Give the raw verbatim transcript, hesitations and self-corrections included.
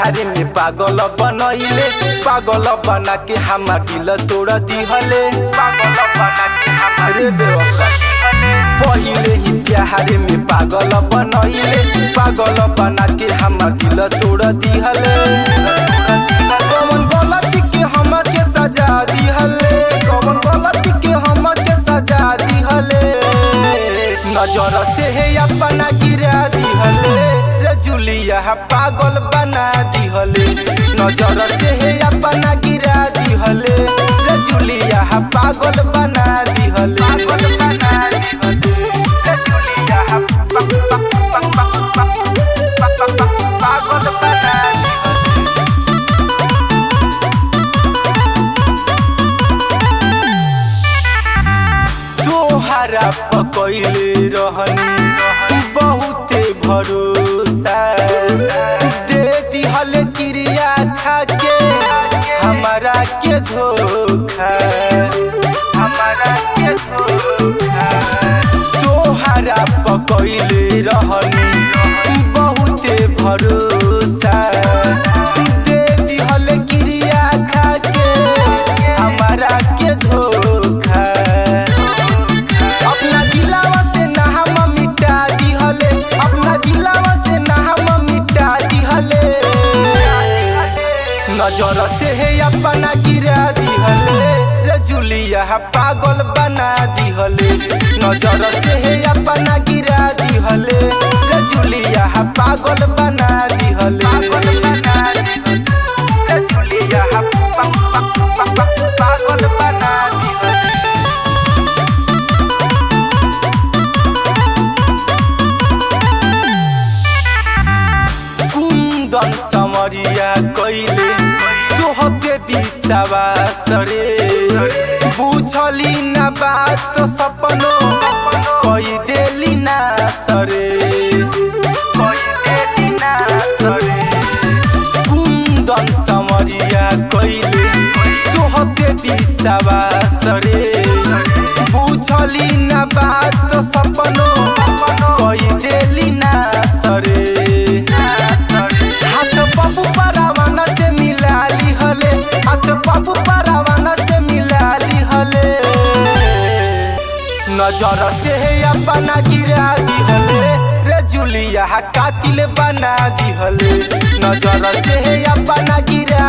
प्यार में पागल बनैले, पागल बना के हमार दिल तोड़ दिहले। रे बेवफा पहिले ही प्यार में पागल बनैले, पागल बना के हमार दिल तोड़ दिहले। कौन गलती के हमके सजा दिहले, कौन गलती के हमके सजा दिहले। नजर से है अपना गिरा दिहले, रे जुलिया पागल बना दिहले। नजर से है अपना गिरा दिहले, रे जुलिया पागल बना दिहले। पागल बना दिहले, रे जुलिया पागल बना तोहरा पकैले रहनी बहुते भरोसा, दे दिहले क्रिया खाके हमारा के धोखा, हमारा के धोखा। तोहरा पकैले रहनी बहुते भरोसा, दे दिहले क्रिया खाके हमारा के धोखा। अपना दिलावा से ना हम मिटा दिहले, अपना दिलावा से ना हम मिटा दिहले। नजर से है अपना गिरा दिहले, रे जुलिया पागल बना दिहले। नजर से है अपना गिरा दिहले, रे जुलिया पागल बना दिहले। पागल बना दिहले, रे जुलिया पागल बना दिहले। कुंदन समरिया कैले तोहके विश्वास रे, बुझली ना बात तो सपनो कई देली ना सरे, कई देली ना सरे। कुंदन समरिया कैले तोहके विश्वास रे, बुझली ना बात तो सपनो कई देली ना सरे। हाथ बाबू पारावाना से मिला ली हले, हाथ बाबू पारावाना से मिला ली हले। नजर से है अपना गिरा दिहले, रे जुलिया कातिल बना दिहले। नजर से है अपना गिरा